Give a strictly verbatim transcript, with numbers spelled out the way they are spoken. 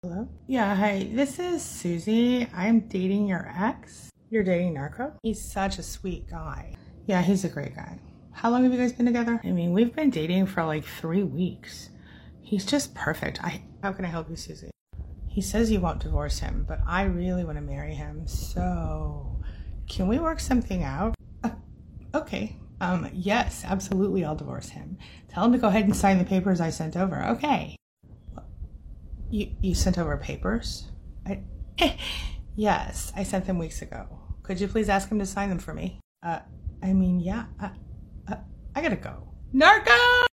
Hello? Yeah, hi, this is Susie. I'm dating your ex. You're dating Narco? He's such a sweet guy. Yeah, he's a great guy. How long have you guys been together? I mean, we've been dating for like three weeks. He's just perfect. I, how can I help you, Susie? He says you won't divorce him, but I really want to marry him. So can we work something out? Uh, okay. Um, yes, absolutely. I'll divorce him. Tell him to go ahead and sign the papers I sent over. Okay. You, you sent over papers? I, yes, I sent them weeks ago. Could you please ask him to sign them for me? Uh, I mean, yeah, uh, uh, I gotta go. Narco!